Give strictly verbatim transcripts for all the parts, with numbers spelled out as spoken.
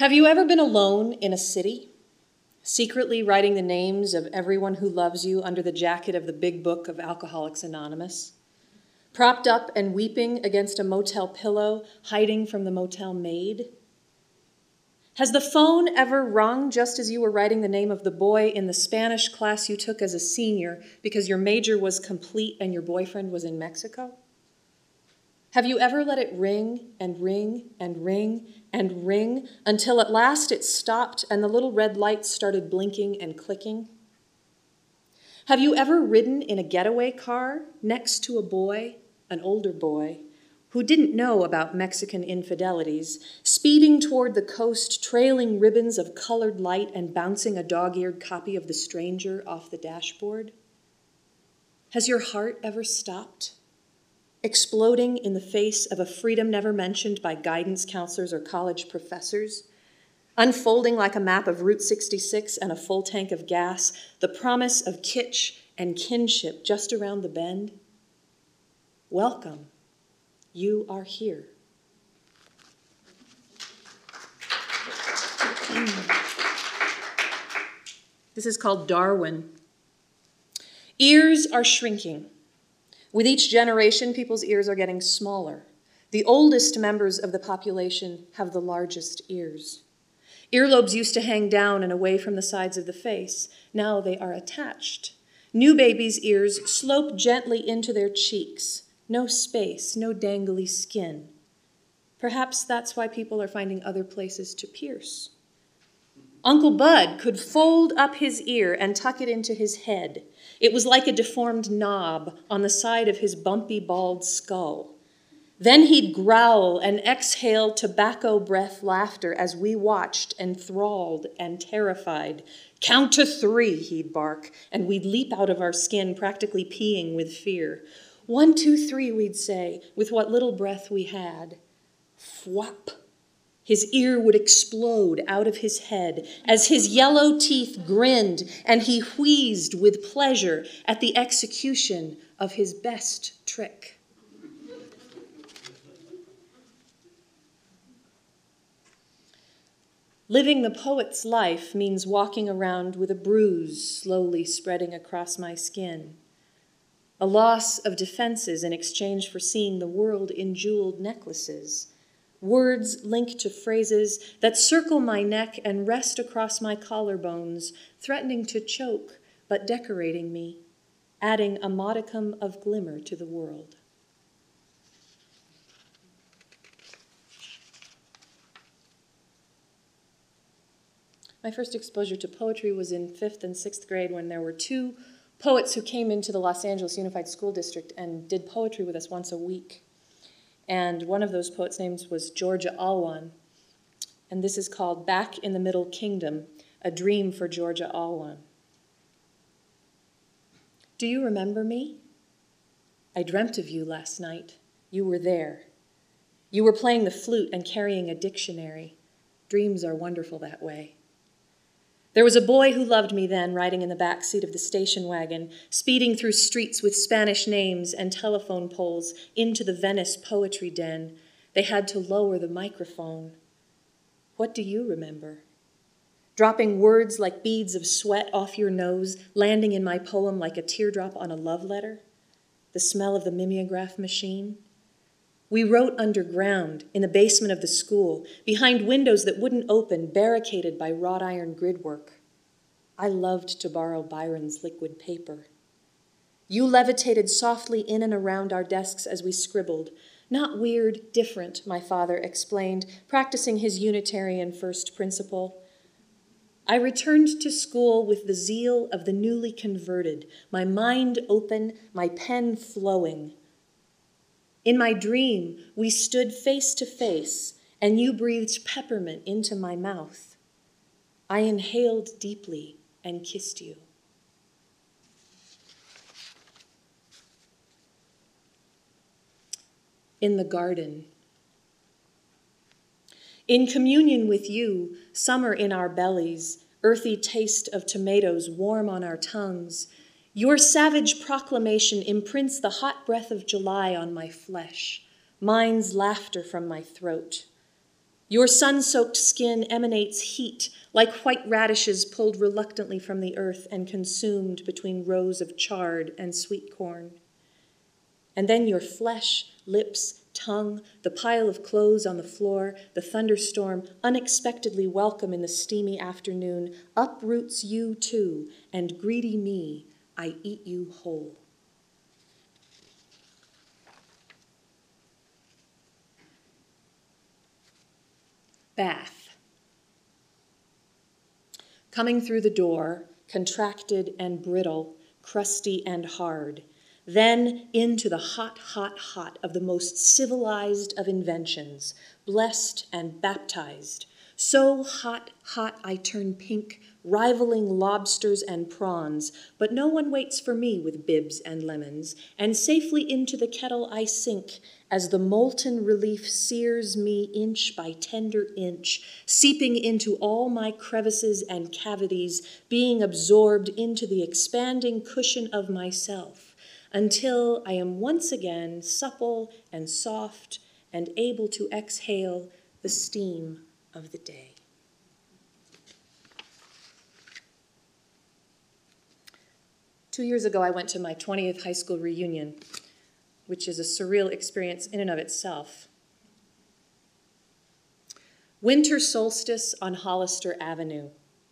Have you ever been alone in a city, secretly writing the names of everyone who loves you under the jacket of the big book of Alcoholics Anonymous? Propped up and weeping against a motel pillow, hiding from the motel maid? Has the phone ever rung just as you were writing the name of the boy in the Spanish class you took as a senior because your major was complete and your boyfriend was in Mexico? Have you ever let it ring and ring and ring and ring until at last it stopped and the little red lights started blinking and clicking? Have you ever ridden in a getaway car next to a boy, an older boy, who didn't know about Mexican infidelities, speeding toward the coast, trailing ribbons of colored light and bouncing a dog-eared copy of The Stranger off the dashboard? Has your heart ever stopped, exploding in the face of a freedom never mentioned by guidance counselors or college professors, unfolding like a map of Route sixty-six and a full tank of gas, the promise of kitsch and kinship just around the bend? Welcome. You are here. This is called Darwin. Ears are shrinking. With each generation, people's ears are getting smaller. The oldest members of the population have the largest ears. Earlobes used to hang down and away from the sides of the face. Now they are attached. New babies' ears slope gently into their cheeks. No space, no dangly skin. Perhaps that's why people are finding other places to pierce. Uncle Bud could fold up his ear and tuck it into his head. It was like a deformed knob on the side of his bumpy, bald skull. Then he'd growl and exhale tobacco breath laughter as we watched, enthralled and terrified. Count to three, he'd bark, and we'd leap out of our skin, practically peeing with fear. One, two, three, we'd say, with what little breath we had. Fwap. His ear would explode out of his head as his yellow teeth grinned and he wheezed with pleasure at the execution of his best trick. Living the poet's life means walking around with a bruise slowly spreading across my skin. A loss of defenses in exchange for seeing the world in jeweled necklaces. Words linked to phrases that circle my neck and rest across my collarbones, threatening to choke, but decorating me, adding a modicum of glimmer to the world. My first exposure to poetry was in fifth and sixth grade when there were two poets who came into the Los Angeles Unified School District and did poetry with us once a week. And one of those poets' names was Georgia Alwan. And this is called Back in the Middle Kingdom, a Dream for Georgia Alwan. Do you remember me? I dreamt of you last night. You were there. You were playing the flute and carrying a dictionary. Dreams are wonderful that way. There was a boy who loved me then, riding in the back seat of the station wagon, speeding through streets with Spanish names and telephone poles into the Venice Poetry Den. They had to lower the microphone. What do you remember? Dropping words like beads of sweat off your nose, landing in my poem like a teardrop on a love letter? The smell of the mimeograph machine? We wrote underground, in the basement of the school, behind windows that wouldn't open, barricaded by wrought iron gridwork. I loved to borrow Byron's liquid paper. You levitated softly in and around our desks as we scribbled. Not weird, different, my father explained, practicing his Unitarian first principle. I returned to school with the zeal of the newly converted, my mind open, my pen flowing. In my dream, we stood face to face, and you breathed peppermint into my mouth. I inhaled deeply and kissed you. In the garden. In communion with you, summer in our bellies, earthy taste of tomatoes warm on our tongues, your savage proclamation imprints the hot breath of July on my flesh, mine's laughter from my throat. Your sun-soaked skin emanates heat like white radishes pulled reluctantly from the earth and consumed between rows of chard and sweet corn. And then your flesh, lips, tongue, the pile of clothes on the floor, the thunderstorm, unexpectedly welcome in the steamy afternoon, uproots you too, and greedy me, I eat you whole. Bath. Coming through the door, contracted and brittle, crusty and hard, then into the hot, hot, hot of the most civilized of inventions, blessed and baptized. So hot, hot I turn pink, rivaling lobsters and prawns, but no one waits for me with bibs and lemons, and safely into the kettle I sink as the molten relief sears me inch by tender inch, seeping into all my crevices and cavities, being absorbed into the expanding cushion of myself, until I am once again supple and soft and able to exhale the steam of the day. Two years ago, I went to my twentieth high school reunion, which is a surreal experience in and of itself. Winter solstice on Hollister Avenue.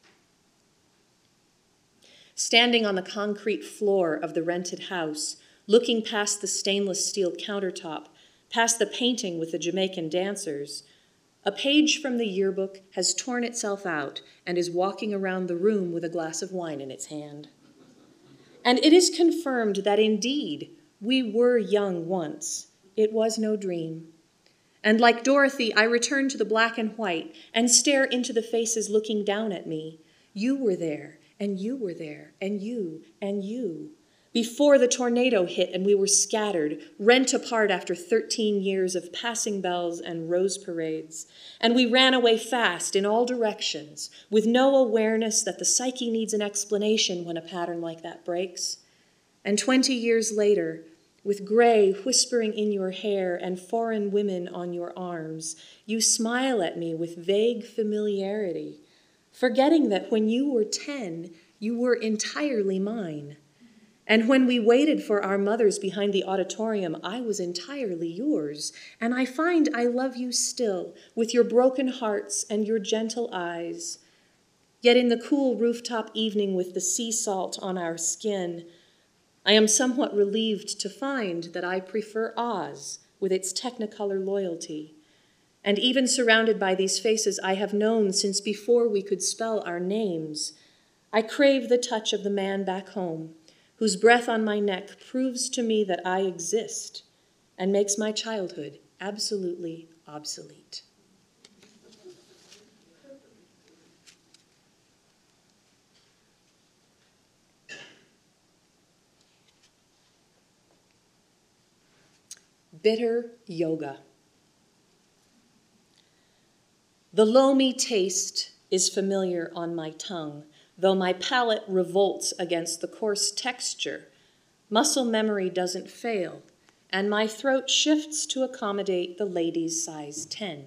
Standing on the concrete floor of the rented house, looking past the stainless steel countertop, past the painting with the Jamaican dancers, a page from the yearbook has torn itself out and is walking around the room with a glass of wine in its hand. And it is confirmed that indeed we were young once. It was no dream. And like Dorothy, I return to the black and white and stare into the faces looking down at me. You were there, and you were there, and you, and you. Before the tornado hit and we were scattered, rent apart after thirteen years of passing bells and rose parades. And we ran away fast in all directions, with no awareness that the psyche needs an explanation when a pattern like that breaks. And twenty years later, with gray whispering in your hair and foreign women on your arms, you smile at me with vague familiarity, forgetting that when you were ten, you were entirely mine. And when we waited for our mothers behind the auditorium, I was entirely yours. And I find I love you still, with your broken hearts and your gentle eyes. Yet in the cool rooftop evening with the sea salt on our skin, I am somewhat relieved to find that I prefer Oz with its Technicolor loyalty. And even surrounded by these faces I have known since before we could spell our names, I crave the touch of the man back home, whose breath on my neck proves to me that I exist and makes my childhood absolutely obsolete. Bitter yoga. The loamy taste is familiar on my tongue, though my palate revolts against the coarse texture. Muscle memory doesn't fail, and my throat shifts to accommodate the lady's size ten.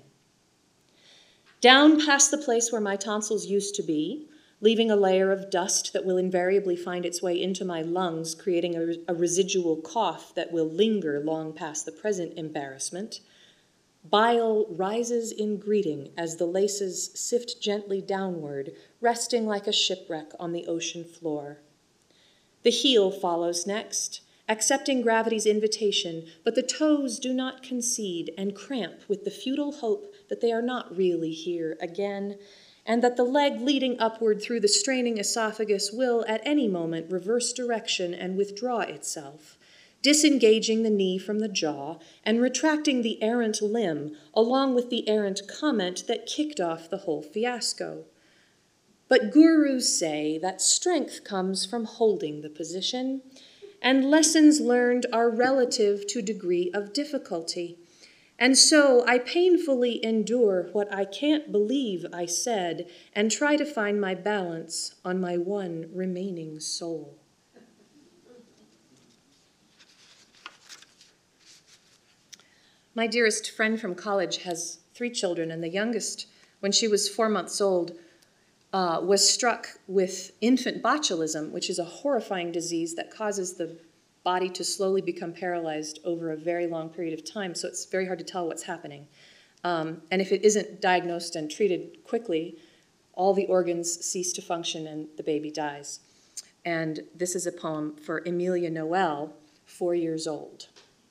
Down past the place where my tonsils used to be, leaving a layer of dust that will invariably find its way into my lungs, creating a, a residual cough that will linger long past the present embarrassment, bile rises in greeting as the laces sift gently downward, resting like a shipwreck on the ocean floor. The heel follows next, accepting gravity's invitation, but the toes do not concede and cramp with the futile hope that they are not really here again, and that the leg leading upward through the straining esophagus will at any moment reverse direction and withdraw itself, disengaging the knee from the jaw and retracting the errant limb, along with the errant comment that kicked off the whole fiasco. But gurus say that strength comes from holding the position, and lessons learned are relative to degree of difficulty. And so I painfully endure what I can't believe I said and try to find my balance on my one remaining soul. My dearest friend from college has three children, and the youngest, when she was four months old, uh, was struck with infant botulism, which is a horrifying disease that causes the body to slowly become paralyzed over a very long period of time, so it's very hard to tell what's happening. Um, and if it isn't diagnosed and treated quickly, all the organs cease to function and the baby dies. And this is a poem for Emilia Noel, four years old.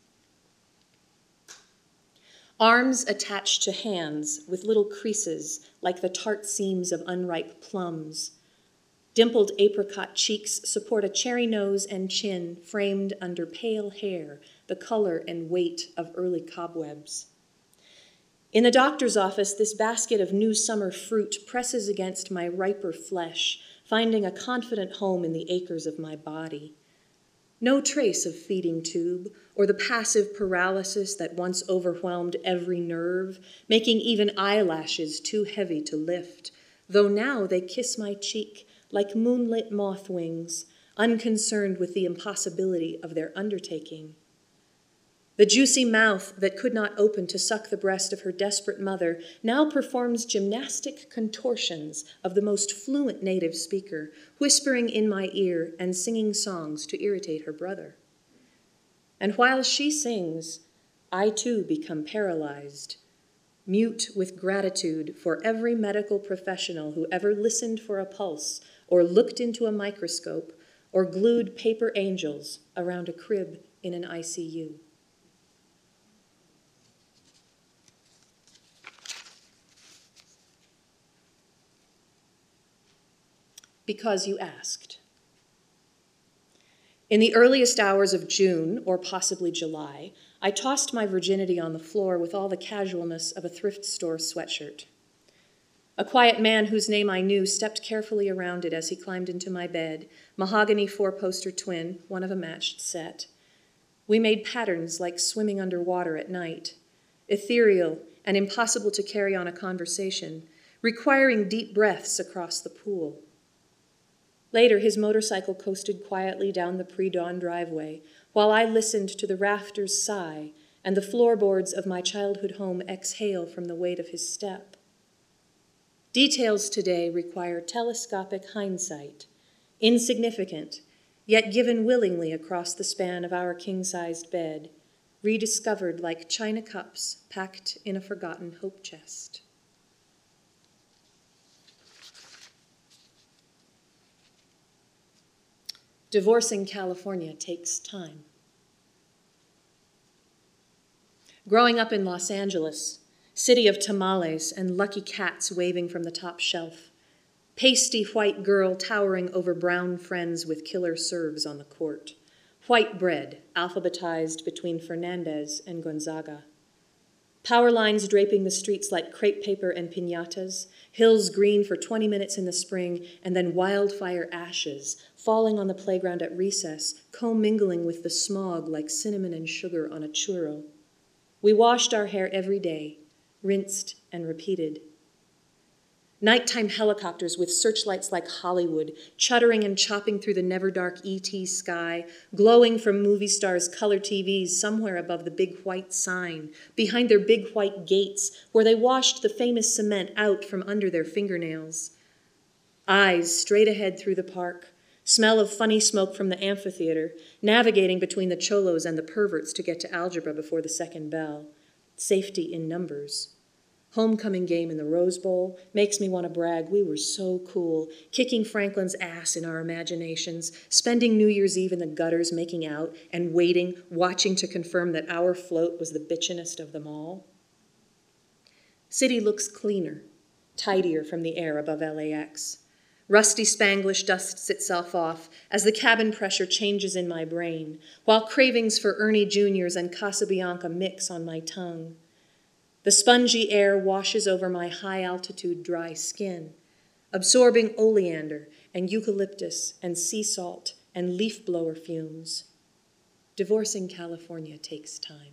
Arms attached to hands with little creases like the tart seams of unripe plums. Dimpled apricot cheeks support a cherry nose and chin framed under pale hair, the color and weight of early cobwebs. In the doctor's office, this basket of new summer fruit presses against my riper flesh, finding a confident home in the acres of my body. No trace of feeding tube or the passive paralysis that once overwhelmed every nerve, making even eyelashes too heavy to lift, though now they kiss my cheek like moonlit moth wings, unconcerned with the impossibility of their undertaking. The juicy mouth that could not open to suck the breast of her desperate mother now performs gymnastic contortions of the most fluent native speaker, whispering in my ear and singing songs to irritate her brother. And while she sings, I too become paralyzed, mute with gratitude for every medical professional who ever listened for a pulse or looked into a microscope or glued paper angels around a crib in an I C U. Because you asked. In the earliest hours of June, or possibly July, I tossed my virginity on the floor with all the casualness of a thrift store sweatshirt. A quiet man whose name I knew stepped carefully around it as he climbed into my bed, mahogany four-poster twin, one of a matched set. We made patterns like swimming underwater at night, ethereal and impossible to carry on a conversation, requiring deep breaths across the pool. Later, his motorcycle coasted quietly down the pre-dawn driveway, while I listened to the rafters sigh and the floorboards of my childhood home exhale from the weight of his step. Details today require telescopic hindsight, insignificant, yet given willingly across the span of our king-sized bed, rediscovered like china cups packed in a forgotten hope chest. Divorcing California takes time. Growing up in Los Angeles, city of tamales and lucky cats waving from the top shelf, pasty white girl towering over brown friends with killer serves on the court, white bread alphabetized between Fernandez and Gonzaga, power lines draping the streets like crepe paper and piñatas, hills green for twenty minutes in the spring, and then wildfire ashes falling on the playground at recess, commingling with the smog like cinnamon and sugar on a churro. We washed our hair every day, rinsed and repeated. Nighttime helicopters with searchlights like Hollywood, chuttering and chopping through the never-dark E T sky, glowing from movie stars' color T Vs somewhere above the big white sign, behind their big white gates, where they washed the famous cement out from under their fingernails. Eyes straight ahead through the park, smell of funny smoke from the amphitheater, navigating between the cholos and the perverts to get to algebra before the second bell. Safety in numbers. Homecoming game in the Rose Bowl makes me want to brag. We were so cool, kicking Franklin's ass in our imaginations, spending New Year's Eve in the gutters making out and waiting, watching to confirm that our float was the bitchinest of them all. City looks cleaner, tidier from the air above L A X. Rusty Spanglish dusts itself off as the cabin pressure changes in my brain, while cravings for Ernie Juniors and Casabianca mix on my tongue. The spongy air washes over my high-altitude dry skin, absorbing oleander and eucalyptus and sea salt and leaf blower fumes. Divorcing California takes time.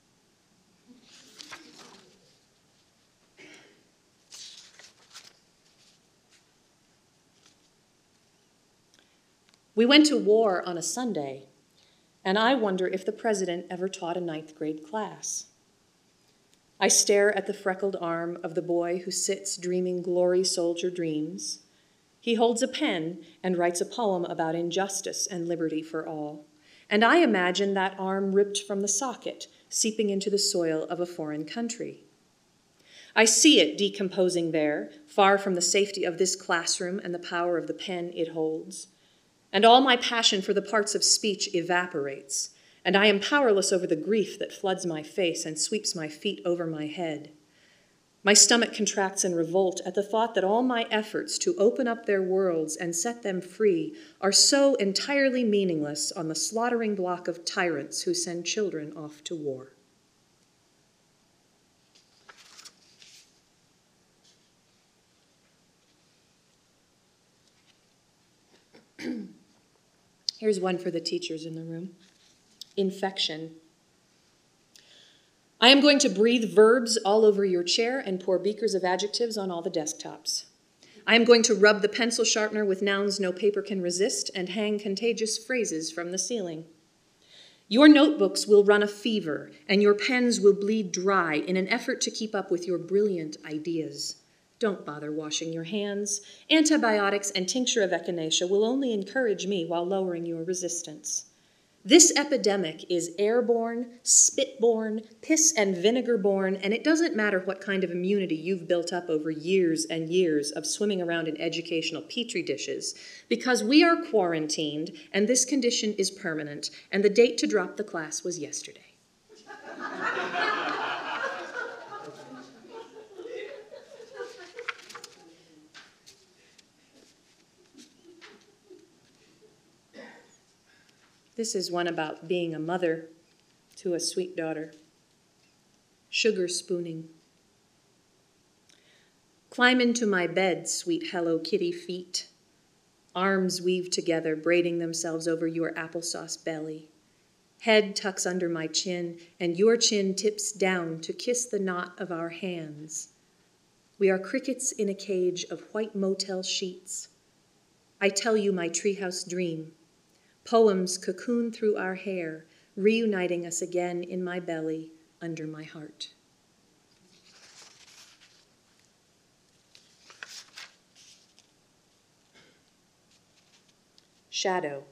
We went to war on a Sunday, and I wonder if the president ever taught a ninth grade class. I stare at the freckled arm of the boy who sits dreaming glory soldier dreams. He holds a pen and writes a poem about injustice and liberty for all. And I imagine that arm ripped from the socket, seeping into the soil of a foreign country. I see it decomposing there, far from the safety of this classroom and the power of the pen it holds. And all my passion for the parts of speech evaporates, and I am powerless over the grief that floods my face and sweeps my feet over my head. My stomach contracts in revolt at the thought that all my efforts to open up their worlds and set them free are so entirely meaningless on the slaughtering block of tyrants who send children off to war. Here's one for the teachers in the room. Infection. I am going to breathe verbs all over your chair and pour beakers of adjectives on all the desktops. I am going to rub the pencil sharpener with nouns no paper can resist and hang contagious phrases from the ceiling. Your notebooks will run a fever and your pens will bleed dry in an effort to keep up with your brilliant ideas. Don't bother washing your hands. Antibiotics and tincture of echinacea will only encourage me while lowering your resistance. This epidemic is airborne, spitborne, piss and vinegar-borne, and it doesn't matter what kind of immunity you've built up over years and years of swimming around in educational petri dishes, because we are quarantined, and this condition is permanent, and the date to drop the class was yesterday. This is one about being a mother to a sweet daughter. Sugar spooning. Climb into my bed, sweet Hello Kitty feet. Arms weave together, braiding themselves over your applesauce belly. Head tucks under my chin, and your chin tips down to kiss the knot of our hands. We are crickets in a cage of white motel sheets. I tell you my treehouse dream. Poems cocoon through our hair, reuniting us again in my belly, under my heart. Shadow.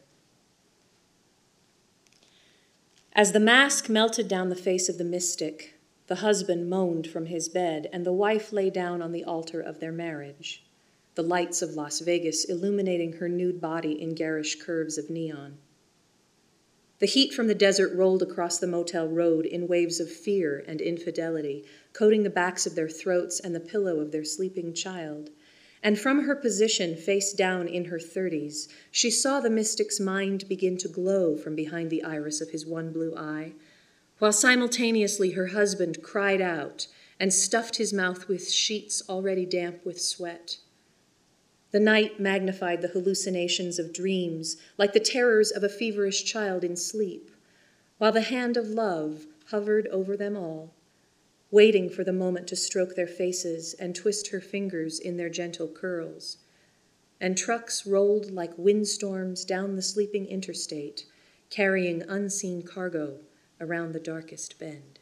As the mask melted down the face of the mystic, the husband moaned from his bed, and the wife lay down on the altar of their marriage, the lights of Las Vegas illuminating her nude body in garish curves of neon. The heat from the desert rolled across the motel road in waves of fear and infidelity, coating the backs of their throats and the pillow of their sleeping child. And from her position, face down in her thirties, she saw the mystic's mind begin to glow from behind the iris of his one blue eye, while simultaneously her husband cried out and stuffed his mouth with sheets already damp with sweat. The night magnified the hallucinations of dreams, like the terrors of a feverish child in sleep, while the hand of love hovered over them all, waiting for the moment to stroke their faces and twist her fingers in their gentle curls. And trucks rolled like windstorms down the sleeping interstate, carrying unseen cargo around the darkest bend.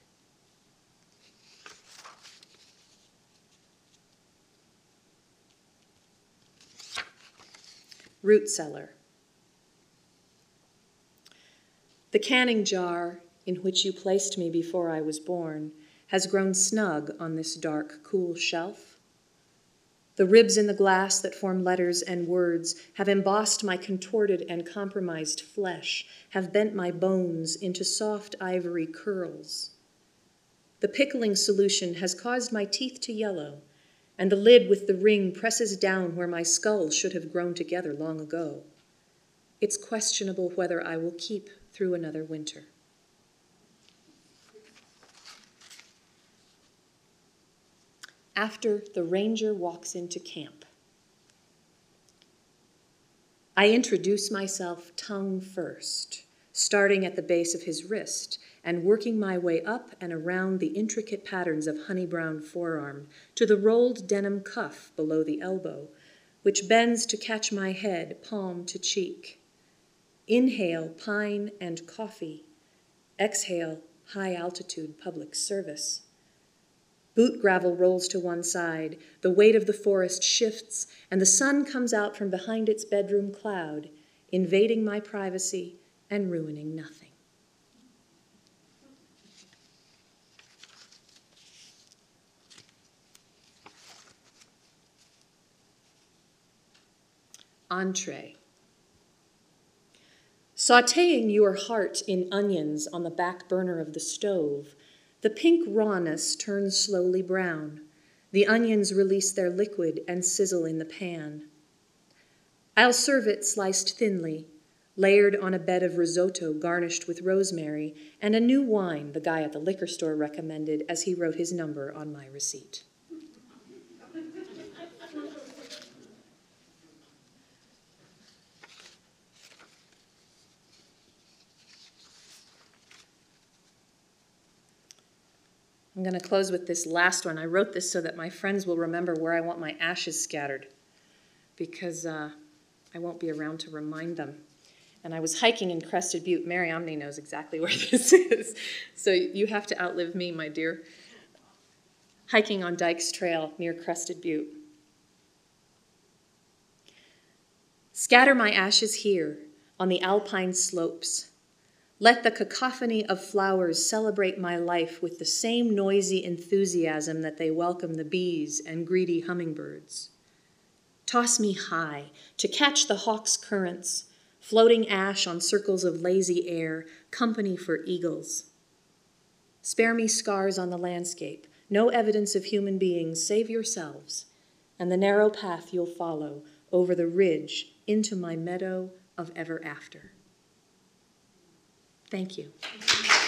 Root cellar. The canning jar in which you placed me before I was born has grown snug on this dark, cool shelf. The ribs in the glass that form letters and words have embossed my contorted and compromised flesh, have bent my bones into soft ivory curls. The pickling solution has caused my teeth to yellow, and the lid with the ring presses down where my skull should have grown together long ago. It's questionable whether I will keep through another winter. After the ranger walks into camp. I introduce myself tongue first, starting at the base of his wrist and working my way up and around the intricate patterns of honey-brown forearm to the rolled denim cuff below the elbow, which bends to catch my head, palm to cheek. Inhale, pine and coffee. Exhale, high-altitude public service. Boot gravel rolls to one side, the weight of the forest shifts, and the sun comes out from behind its bedroom cloud, invading my privacy and ruining nothing. Entree. Sautéing your heart in onions on the back burner of the stove, the pink rawness turns slowly brown. The onions release their liquid and sizzle in the pan. I'll serve it sliced thinly, layered on a bed of risotto garnished with rosemary, and a new wine the guy at the liquor store recommended as he wrote his number on my receipt. I'm going to close with this last one. I wrote this so that my friends will remember where I want my ashes scattered, because uh, I won't be around to remind them. And I was hiking in Crested Butte. Mary Omni knows exactly where this is, so you have to outlive me, my dear. Hiking on Dykes Trail near Crested Butte. Scatter my ashes here on the alpine slopes. Let the cacophony of flowers celebrate my life with the same noisy enthusiasm that they welcome the bees and greedy hummingbirds. Toss me high to catch the hawk's currents, floating ash on circles of lazy air, company for eagles. Spare me scars on the landscape, no evidence of human beings save yourselves, and the narrow path you'll follow over the ridge into my meadow of ever after. Thank you.